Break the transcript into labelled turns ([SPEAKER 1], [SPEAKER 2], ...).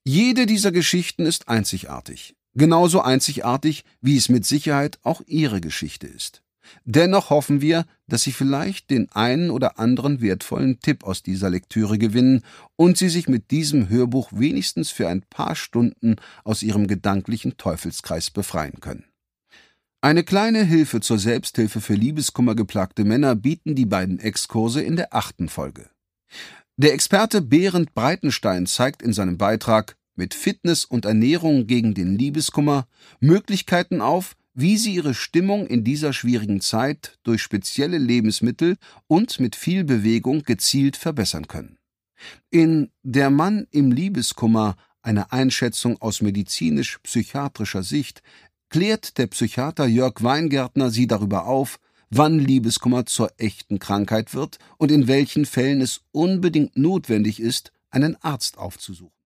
[SPEAKER 1] Jede dieser Geschichten ist einzigartig. Genauso einzigartig, wie es mit Sicherheit auch Ihre Geschichte ist. Dennoch hoffen wir, dass Sie vielleicht den einen oder anderen wertvollen Tipp aus dieser Lektüre gewinnen und Sie sich mit diesem Hörbuch wenigstens für ein paar Stunden aus Ihrem gedanklichen Teufelskreis befreien können. Eine kleine Hilfe zur Selbsthilfe für liebeskummergeplagte Männer bieten die beiden Exkurse in der 8. Folge. Der Experte Berend Breitenstein zeigt in seinem Beitrag „Mit Fitness und Ernährung gegen den Liebeskummer“ Möglichkeiten auf, wie Sie Ihre Stimmung in dieser schwierigen Zeit durch spezielle Lebensmittel und mit viel Bewegung gezielt verbessern können. In »Der Mann im Liebeskummer – eine Einschätzung aus medizinisch-psychiatrischer Sicht« klärt der Psychiater Jörg Weingärtner Sie darüber auf, wann Liebeskummer zur echten Krankheit wird und in welchen Fällen es unbedingt notwendig ist, einen Arzt aufzusuchen.